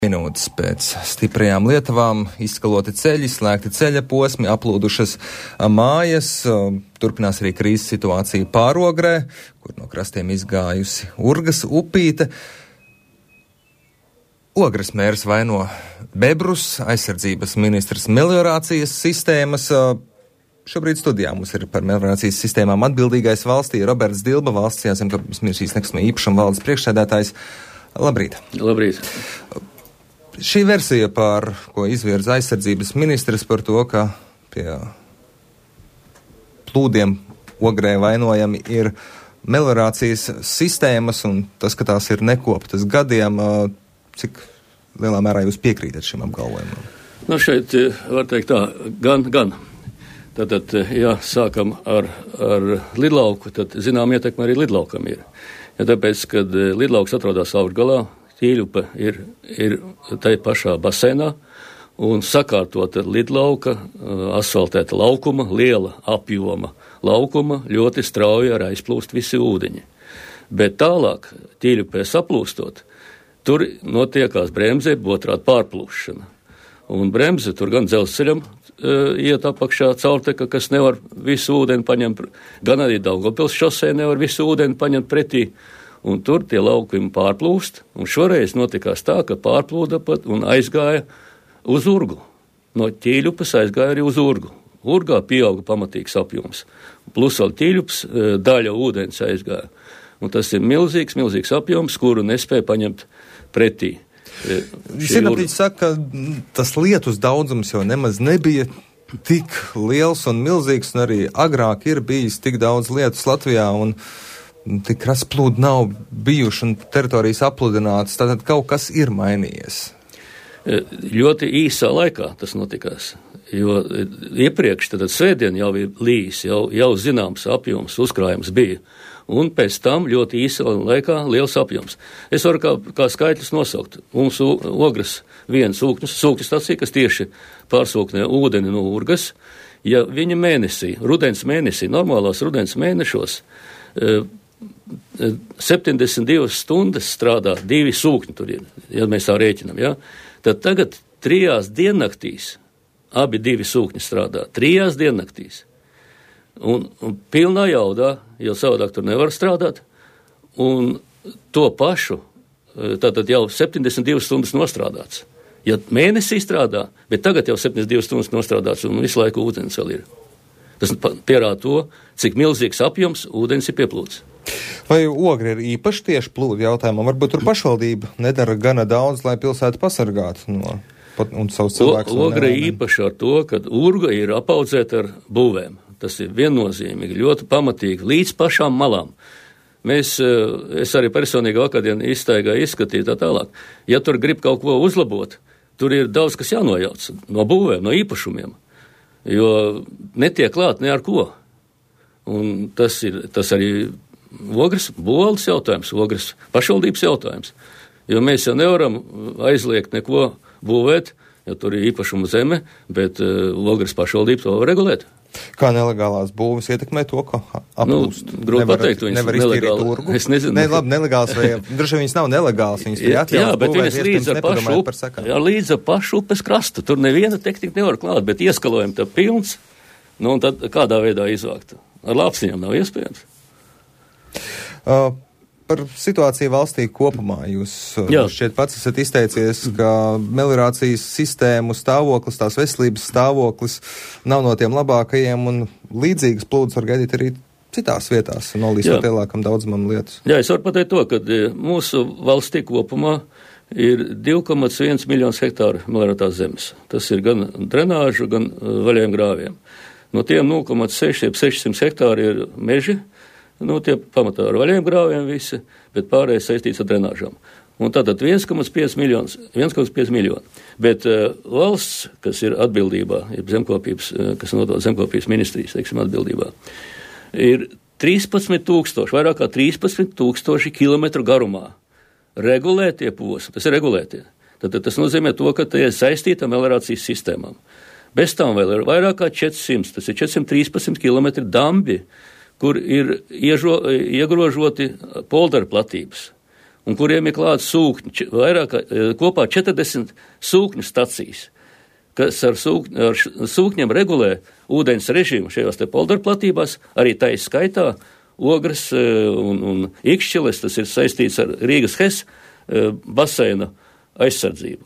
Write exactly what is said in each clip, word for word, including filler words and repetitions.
Minūtes pēc stiprajām lietavām izskaloti ceļi, slēgti ceļa posmi, aplūdušas mājas. Turpinās arī krīzes situācija Pārogrē, kur no krastiem izgājusi Urgas upīte. Ogres mērs vaino bebrus, aizsardzības ministrs meliorācijas sistēmas. Šobrīd studijā mums ir par meliorācijas sistēmām atbildīgais valstī Roberts Dilba, valsts jāzemkopības ministrijas nekustamā īpašuma valdes priekšsēdētājs. Labrīt! Labrīt! Šī versija, par ko izvirza aizsardzības ministrs par to, ka pie plūdiem Ogrē vainojami ir meliorācijas sistēmas un tas, ka tās ir nekoptas gadiem, cik lielā mērā jūs piekrītat šim apgalvojumam? Nu šeit var teikt tā, gan, gan. Tātad, ja sākam ar, ar lidlauku, tad zinām ietekme arī lidlaukam ir. Ja tāpēc, kad lidlauks atrodas augšgalā, Tīļupe ir, ir tai pašā basēnā un sakārtota lidlauka, asfaltēta laukuma, liela apjoma laukuma, ļoti strauji ar aizplūst visi ūdeņi. Bet tālāk, Tīļupē saplūstot, tur notiekās bremzē otrādi pārplūšana. Un bremze tur gan dzelzceļam e, iet apakšā caurteka, kas nevar visu ūdeni paņemt, gan arī Daugavpils šosē nevar visu ūdeni paņemt pretī. Un tur tie laukumi pārplūst, un šoreiz notikās tā, ka pārplūda pat un aizgāja uz Urgu. No Tīļupas aizgāja arī uz Urgu. Urgā pieauga pamatīgs apjoms. Plus vēl Tīļupas daļa ūdens aizgāja. Un tas ir milzīgs, milzīgs apjoms, kuru nespēja paņemt pretī. Sinoptiķi saka, ka tas lietus daudzums jau nemaz nebija tik liels un milzīgs, un arī agrāk ir bijis tik daudz lietus Latvijā, un tik krastplūdi nav bijuši un teritorijas apludinātas, tātad kaut kas ir mainījies. Ļoti īsā laikā tas notikās, jo iepriekš tad svētdien jau ir līs, jau, jau zināms apjoms, uzkrājums bija, un pēc tam ļoti īsā laikā liels apjoms. Es varu kā, kā skaitļus nosaukt. Mums Ogres viens ūkņus, sūkņu stacija, kas tieši pārsūknē ūdeni no Urgas, ja viņa mēnesī, rudens mēnesī, normālās rudens mēnešos, septiņdesmit divas stundas strādā divi sūkņi tur ir, ja mēs tā rēķinam, ja? Tad tagad trijās diennaktīs abi divi sūkņi strādā, trijās diennaktīs. Un, un pilnā jaudā, jo savādāk tur nevar strādāt, un to pašu, tātad jau septiņdesmit divas stundas nostrādāts. Ja mēnesī strādā, bet tagad jau septiņdesmit divas stundas nostrādāts un visu laiku ūdens vēl ir. Tas pierāda to, cik milzīgs apjoms ūdens ir pieplūds. Vai Ogre ir īpaši tieši plūdu jautājumā? Varbūt tur pašvaldība nedara gana daudz, lai pilsētu pasargātu no un savus cilvēkus. Ogre ir īpaši ar to, ka Urga ir apaudzēta ar būvēm. Tas ir viennozīmīgi, ļoti pamatīgi, līdz pašām malām. Mēs, es arī personīgi vakardien izstaigāju izskatīt tā tālāk. Ja tur grib kaut ko uzlabot, tur ir daudz, kas jānojauc no būvēm, no īpašumiem, jo netiek klāt ne ar ko. Un tas ir, tas arī Ogres būvvaldes jautājums, Ogres pašvaldības jautājums, jo mēs jau nevaram aizliegt neko būvēt, jo tur ir īpašuma zeme, bet uh, Ogres pašvaldība to var regulēt. Kā nelegālās būves ietekmē to, ka aplūst? Nu, grūti pateikt, viņas nevar iztīrīt Urgu? Es nezinu. Ne, labi, nelegāls vai, droši viņas nav nelegāls, viņas ir atļauts. Jā, bet viņas līdz ar pašu, up, jā, līdz ar pašu upes krastu, tur neviena tehnika nevar klāt, bet ieskalojumi tā pilns, nu un tad kādā veidā izvākt? Ar lāpstiņām nav iespējams. Uh, par situāciju valstī kopumā jūs Jā. šķiet pats esat izteicies, ka meliorācijas sistēmu stāvoklis, tās veselības stāvoklis nav no tiem labākajiem un līdzīgas plūdes var gaidīt arī citās vietās, nolīstot lielākam daudzumam lietus. Jā, es varu pateikt to, ka mūsu valstī kopumā ir divi komats viens miljonus hektāru meliorētās zemes. Tas ir gan drenāžu, gan vaļiem grāviem. No tiem nulle komats seši sešsimt hektāri ir meži, nu, tie pamatā ar vaļiem grāviem visi, bet pārējais saistīts ar drenāžām. Un tātad viens komats pieci miljonus, viens komats pieci miljoni. Bet uh, valsts, kas ir atbildībā, ir zemkopības, uh, kas nodod zemkopības ministrijas, teiksim, atbildībā, ir trīspadsmit tūkstoši, vairāk kā trīspadsmit tūkstoši kilometru garumā regulētie posmi, tas ir regulētie. Tātad tas nozīmē to, ka tie ir saistīti ar meliorācijas sistēmām. Bez tam vēl ir vairāk kā četrsimt, tas ir četrsimt trīspadsmit kilometri dambi, kur ir iežo, iegrožoti polderu platības. un kuriem ir klāts sūkņi, vairāk kopā četrdesmit sūkņu stacijas, kas ar, sūk, ar sūkņiem regulē ūdens režīmu šajās te polderu platībās, arī tā skaitā Ogres un, un Ikšķiles, tas ir saistīts ar Rīgas Hes baseina aizsardzību.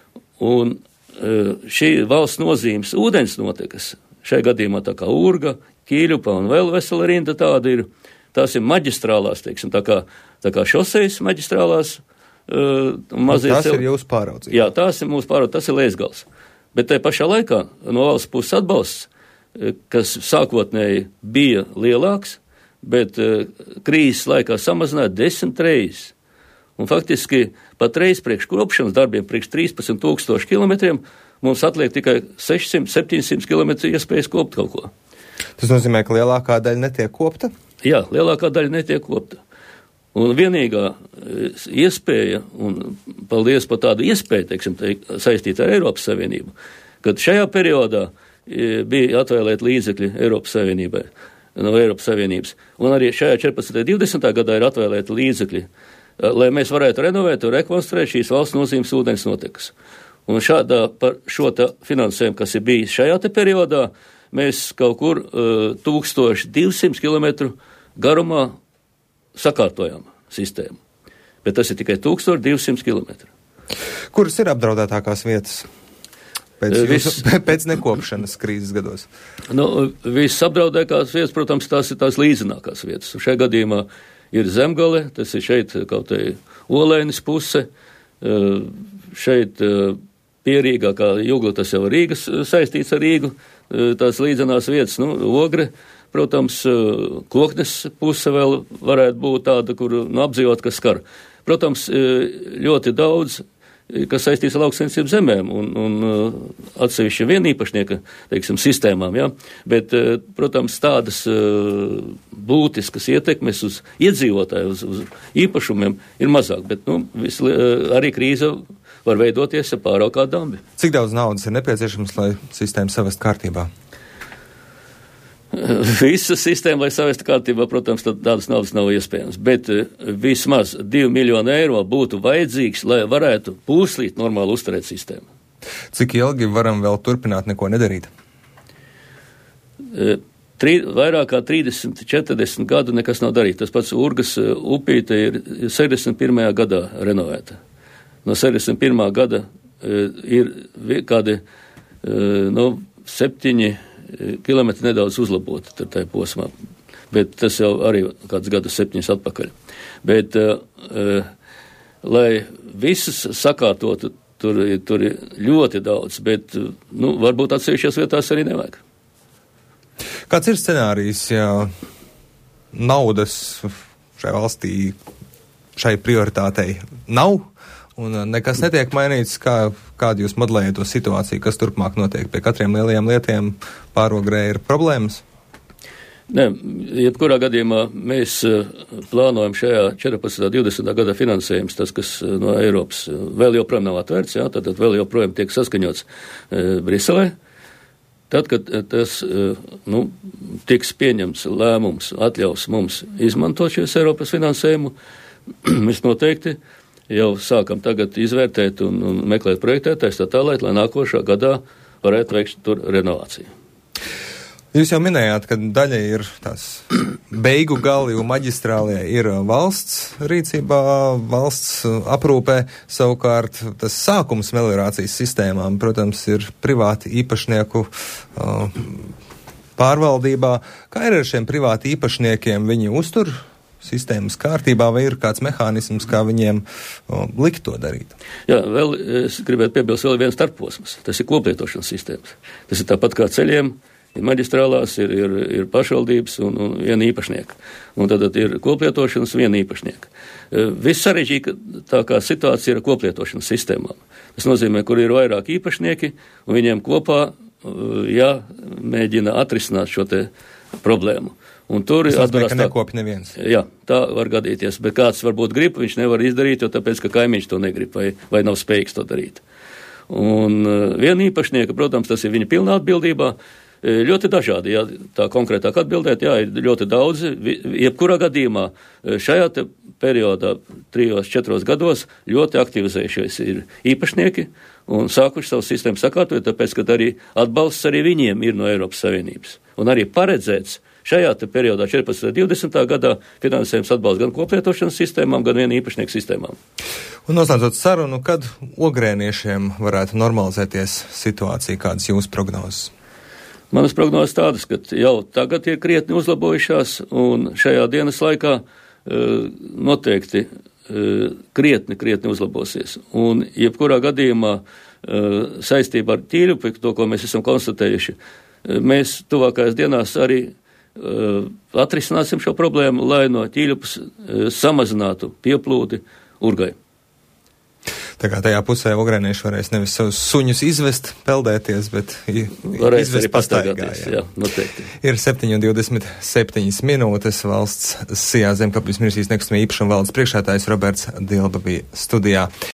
Un šī valsts nozīmes ūdens notekas, šai gadījumā tā kā Urga, Kīļupa un vēl vesela rinda tāda ir, tās ir maģistrālās, teiksim, tā kā, tā kā šosejas maģistrālās. Uh, tās cel... ir jūsu pāraudzības. Jā, tās ir mūsu pāraudzības, tas ir Leizgals. Bet tai pašā laikā no valsts puses atbalsts, kas sākotnēji bija lielāks, bet uh, krīzes laikā samazināja desmit reizes. Un faktiski pat reiz priekš kopšanas darbiem, priekš trīspadsmit tūkstoši kilometriem, mums atliek tikai sešsimt septiņsimt kilometru iespējas kopt kaut ko. Tas nozīmē, ka lielākā daļa netiek kopta? Jā, lielākā daļa netiek kopta. Un vienīgā iespēja, un paldies par tādu iespēju, teiksim, saistīta ar Eiropas Savienību, kad šajā periodā bija atvēlēti līdzekļi Eiropas Savienībai, no Eiropas Savienības, un arī šajā četrpadsmitajā divdesmitajā gadā ir atvēlēti līdzekļi, lai mēs varētu renovēt un rekonstruēt šīs valsts nozīmes ūdens notekas. Un šādā par šo te finansējumu, kas ir bijis šajā te periodā, mēs kaut kur uh, tūkstoš divsimt kilometru garumā sakārtojam sistēmu. Bet tas ir tikai tūkstoš divsimt kilometru. Kuras ir apdraudētākās vietas pēc, Vis, jūsu, pēc nekopšanas krīzes gados? Nu, viss apdraudētākās vietas, protams, tās ir tās līdzinākās vietas. Šajā gadījumā ir Zemgale, tas ir šeit kaut te Olēnis puse, uh, šeit uh, Pierīgā, kā Jugla, tas jau Rīgas saistīts ar Rīgu, tās līdzenās vietas, nu, Ogre, protams, Koknes puse vēl varētu būt tāda, kur nu, apdzīvot, kas skar. Protams, ļoti daudz, kas saistīts ar lauksaimniecības zemēm un, un atsevišķi vienīpašnieka, teiksim, sistēmām, ja? Bet, protams, tādas būtiskas ietekmes uz iedzīvotāju, uz, uz īpašumiem ir mazāk, bet, nu, vis, arī krīze var veidoties, ja pārāk kā dambi. Cik daudz naudas ir nepieciešams, lai sistēmu savest kārtībā? Visa sistēma, lai savestu kārtībā, protams, tādas naudas nav iespējams, bet vismaz divi miljoni eiro būtu vajadzīgs, lai varētu pūslīt normāli uzturēt sistēmu. Cik ilgi varam vēl turpināt neko nedarīt? Tri, vairāk kā trīsdesmit, četrdesmit gadu nekas nav darīt. Tas pats Urgas upīte ir sešdesmit pirmajā gadā renovēta. No sešdesmit pirmā gada uh, ir kādi uh, no septiņi kilometri nedaudz uzlaboti tajā posmā, bet tas jau arī kāds gadus septiņus atpakaļ. Bet, uh, uh, lai visus sakārtotu, tur, tur ir ļoti daudz, bet, uh, nu, varbūt atsevišķās vietās arī nevajag. Kāds ir scenārijs, ja naudas šai valstī, šai prioritātei nav? Un nekas netiek mainīts, kā, kādu jūs modelējat to situāciju, kas turpmāk notiek. Pie katriem lielajiem lietiem pārogrē ir problēmas? Nē, jebkurā gadījumā mēs plānojam šajā četrpadsmitā divdesmitā gada finansējums, tas, kas no Eiropas vēl joprojām nav atvērts, jā, tad vēl joprojām tiek saskaņots e, Briselē. Tad, kad tas e, nu, tiks pieņemts lēmums, atļaus mums izmantot šos Eiropas finansējumu, mēs noteikti jau sākam tagad izvērtēt un, un meklēt projektētājs tā tālāk, lai nākošā gadā varētu veikt tur renovāciju. Jūs jau minējāt, ka daļa ir tās beigu gali un maģistrālie ir valsts rīcībā, valsts aprūpē, savukārt tas sākums meliorācijas sistēmām, protams, ir privāti īpašnieku uh, pārvaldībā. Kā ir ar šiem privāti īpašniekiem? Viņi uztur sistēmas kārtībā, vai ir kāds mehānisms, kā viņiem o, likt to darīt? Jā, vēl es gribētu piebilst vēl viens starpposms. Tas ir koplietošanas sistēmas. Tas ir tāpat kā ceļiem, ir maģistrālās, ir, ir, ir pašvaldības un, un viena īpašnieka. Un tad ir koplietošanas viena īpašnieka. Viss sarežģītākā situācija ir ar koplietošanas sistēmām. Tas nozīmē, kur ir vairāk īpašnieki, un viņiem kopā jāmēģina atrisināt šo te problēmu. Un tur tas nozīmē, ka nekopj neviens. Jā, tā var gadīties, bet kāds varbūt grib, viņš nevar izdarīt, jo tāpēc, ka kaimiņš to negrib vai, vai nav spējīgs to darīt. Un uh, viena īpašnieka, protams, tas ir viņa pilnā atbildībā, Ļoti dažādi, ja tā konkrētāk atbildēt, jā, ir ļoti daudzi. Jebkurā gadījumā šajā te periodā, trijos, četros gados, ļoti aktivizējušies ir īpašnieki un sākuši savu sistēmu sakārtot, tāpēc, ka arī atbalsts arī viņiem ir no Eiropas Savienības. Un arī paredzēts šajā te periodā, četrpadsmitā un divdesmitā gadā, finansējums atbalsts gan koplietošanas sistēmām, gan vienu īpašnieku sistēmām. Un noslēdzot sarunu, kad ogrēniešiem varētu normalizēties situācija, kādas jūsu prognozes? Manas prognozes tādas, ka jau tagad ir krietni uzlabojušās, un šajā dienas laikā uh, noteikti uh, krietni, krietni uzlabosies. Un jebkurā gadījumā uh, saistībā ar tīļupi, to, ko mēs esam konstatējuši, uh, mēs tuvākajās dienās arī uh, atrisināsim šo problēmu, lai no tīļupas uh, samazinātu pieplūdi Urgai. Tā kā tajā pusē ogrēnieši varēs nevis savus suņus izvest, peldēties, bet varēs izvest pastaigā. Jā, noteikti. Ir septiņi un divdesmit septiņas minūtes. Valsts Sijā zemkapis ministrijas nekustamā īpašuma valdes priekšētājs Roberts Dilba bija studijā.